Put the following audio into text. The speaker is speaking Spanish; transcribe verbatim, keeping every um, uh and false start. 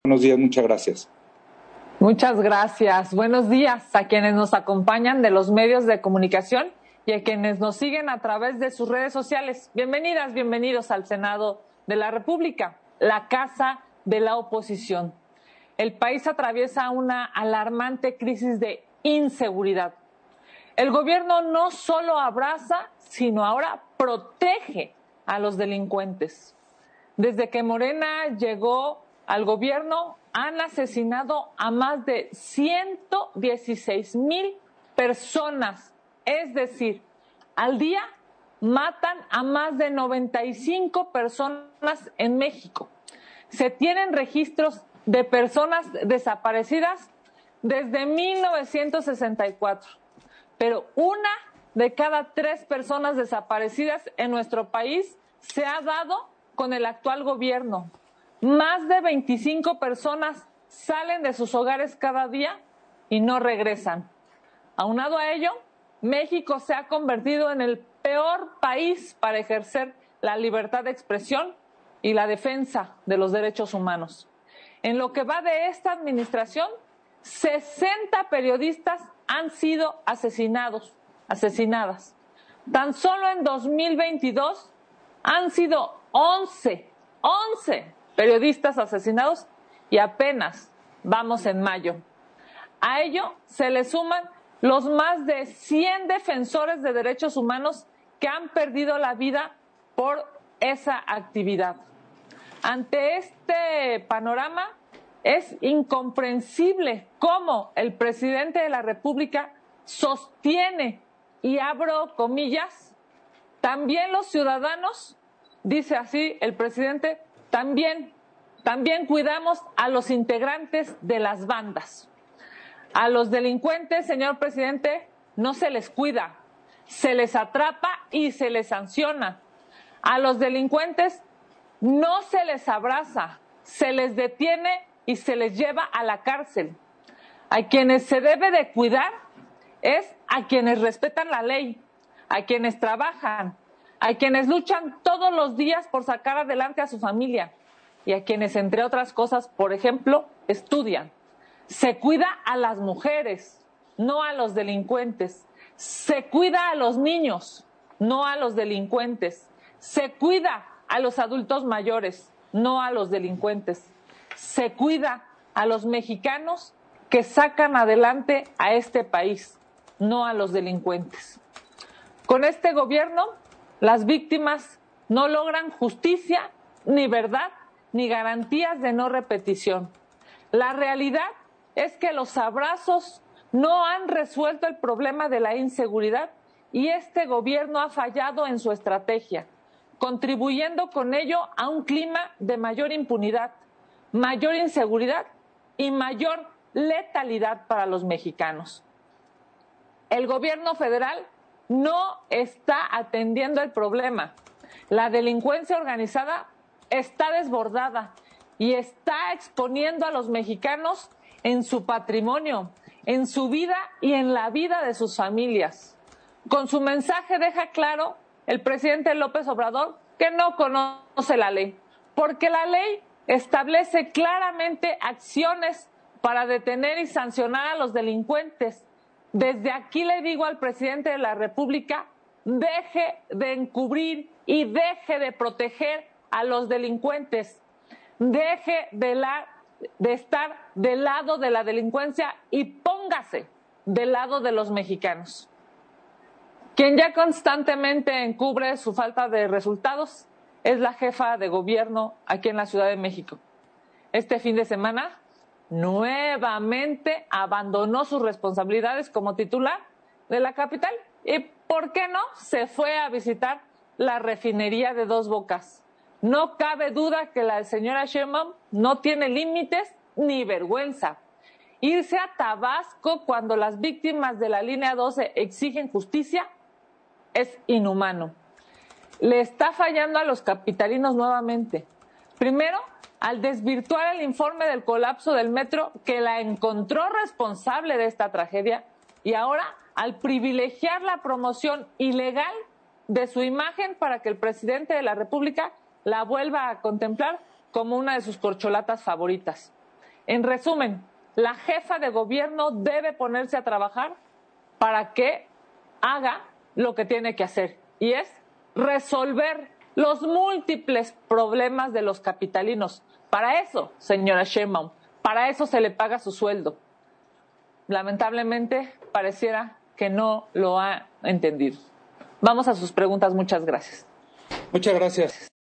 Buenos días, muchas gracias. Muchas gracias. Buenos días a quienes nos acompañan de los medios de comunicación y a quienes nos siguen a través de sus redes sociales. Bienvenidas, bienvenidos al Senado de la República, la casa de la oposición. El país atraviesa una alarmante crisis de inseguridad. El gobierno no solo abraza, sino ahora protege a los delincuentes. Desde que Morena llegó al gobierno, han asesinado a más de ciento dieciséis mil personas. Es decir, al día matan a más de noventa y cinco personas en México. Se tienen registros de personas desaparecidas desde mil novecientos sesenta y cuatro, pero una de cada tres personas desaparecidas en nuestro país se ha dado con el actual gobierno. Más de veinticinco personas salen de sus hogares cada día y no regresan. Aunado a ello, México se ha convertido en el peor país para ejercer la libertad de expresión y la defensa de los derechos humanos. En lo que va de esta administración, sesenta periodistas han sido asesinados, asesinadas. Tan solo en dos mil veintidós han sido once, once periodistas asesinados y apenas vamos en mayo. A ello se le suman los más de cien defensores de derechos humanos que han perdido la vida por esa actividad. Ante este panorama, es incomprensible cómo el presidente de la República sostiene, y abro comillas, también los ciudadanos, dice así el presidente, también, también cuidamos a los integrantes de las bandas. A los delincuentes, señor presidente, no se les cuida, se les atrapa y se les sanciona. A los delincuentes no se les abraza, se les detiene y se les lleva a la cárcel. A quienes se debe de cuidar es a quienes respetan la ley, a quienes trabajan, a quienes luchan todos los días por sacar adelante a su familia y a quienes, entre otras cosas, por ejemplo, estudian. Se cuida a las mujeres, no a los delincuentes. Se cuida a los niños, no a los delincuentes. Se cuida a los adultos mayores, no a los delincuentes. Se cuida a los mexicanos que sacan adelante a este país, no a los delincuentes. Con este gobierno, las víctimas no logran justicia, ni verdad, ni garantías de no repetición. La realidad es que los abrazos no han resuelto el problema de la inseguridad y este gobierno ha fallado en su estrategia, contribuyendo con ello a un clima de mayor impunidad, mayor inseguridad y mayor letalidad para los mexicanos. El gobierno federal no está atendiendo el problema. La delincuencia organizada está desbordada y está exponiendo a los mexicanos en su patrimonio, en su vida y en la vida de sus familias. Con su mensaje deja claro el presidente López Obrador que no conoce la ley, porque la ley establece claramente acciones para detener y sancionar a los delincuentes. Desde aquí le digo al presidente de la República, deje de encubrir y deje de proteger a los delincuentes. Deje de, la, de estar del lado de la delincuencia y póngase del lado de los mexicanos. Quien ya constantemente encubre su falta de resultados es la jefa de gobierno aquí en la Ciudad de México. Este fin de semana nuevamente abandonó sus responsabilidades como titular de la capital y, ¿por qué no?, se fue a visitar la refinería de Dos Bocas. No cabe duda que la señora Sheinbaum no tiene límites ni vergüenza. Irse a Tabasco cuando las víctimas de la línea doce exigen justicia es inhumano. Le está fallando a los capitalinos nuevamente. Primero, al desvirtuar el informe del colapso del metro que la encontró responsable de esta tragedia, y ahora al privilegiar la promoción ilegal de su imagen para que el presidente de la República la vuelva a contemplar como una de sus corcholatas favoritas. En resumen, la jefa de gobierno debe ponerse a trabajar para que haga lo que tiene que hacer, y es resolver los múltiples problemas de los capitalinos. Para eso, señora Sheinbaum, para eso se le paga su sueldo. Lamentablemente, pareciera que no lo ha entendido. Vamos a sus preguntas. Muchas gracias. Muchas gracias.